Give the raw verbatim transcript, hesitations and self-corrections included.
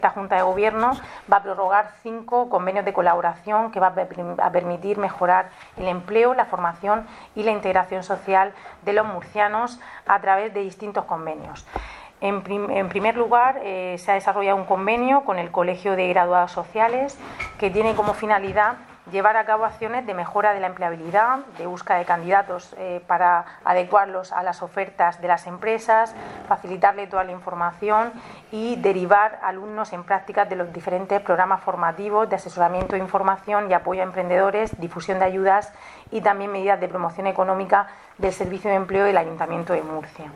Esta Junta de Gobierno va a prorrogar cinco convenios de colaboración que va a permitir mejorar el empleo, la formación y la integración social de los murcianos a través de distintos convenios. En, prim en primer lugar, eh, se ha desarrollado un convenio con el Colegio de Graduados Sociales que tiene como finalidad llevar a cabo acciones de mejora de la empleabilidad, de búsqueda de candidatos eh, para adecuarlos a las ofertas de las empresas, facilitarle toda la información y derivar alumnos en prácticas de los diferentes programas formativos de asesoramiento de información y apoyo a emprendedores, difusión de ayudas y también medidas de promoción económica del Servicio de Empleo del Ayuntamiento de Murcia.